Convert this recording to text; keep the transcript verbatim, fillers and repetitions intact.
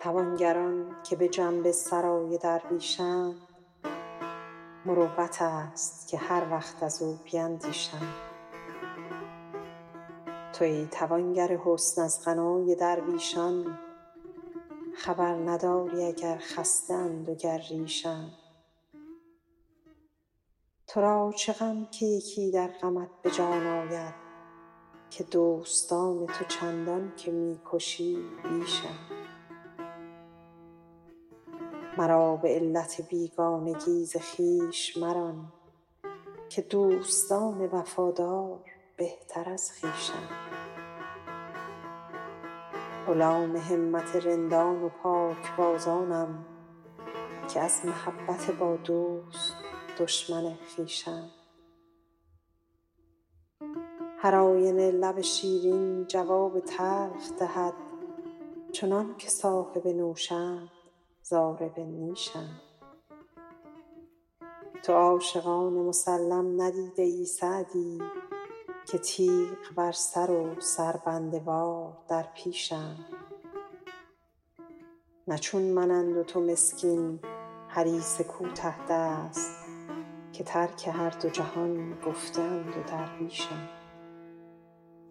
توانگران که به جنب سرای درویشند، مروت است که هر وقت از او بیندیشند. تو ای توانگر حسن از غنای درویشان، خبر نداری اگر خسته اند و گر ریشند. تو را چه غم که یکی در غمت به جان آید، که دوستان تو چندان که می کشی بیشند. مرا به علت بیگانگی ز خویش مران، که دوستان وفادار بهتر از خویشند. غلام همت رندان و پاکبازانم، که از محبت با دوست دشمن خویشند. هر آینه لب شیرین جواب تلخ دهد، چنان که صاحب نوشند ضارب نیشند. تو عاشقان مسلم ندیده ای سعدی، که تیغ بر سر و سربنده وار در پیشند. نه چون منند و تو مسکین حریص کوته دست، که ترک هر دو جهان گفته اند و درویشند.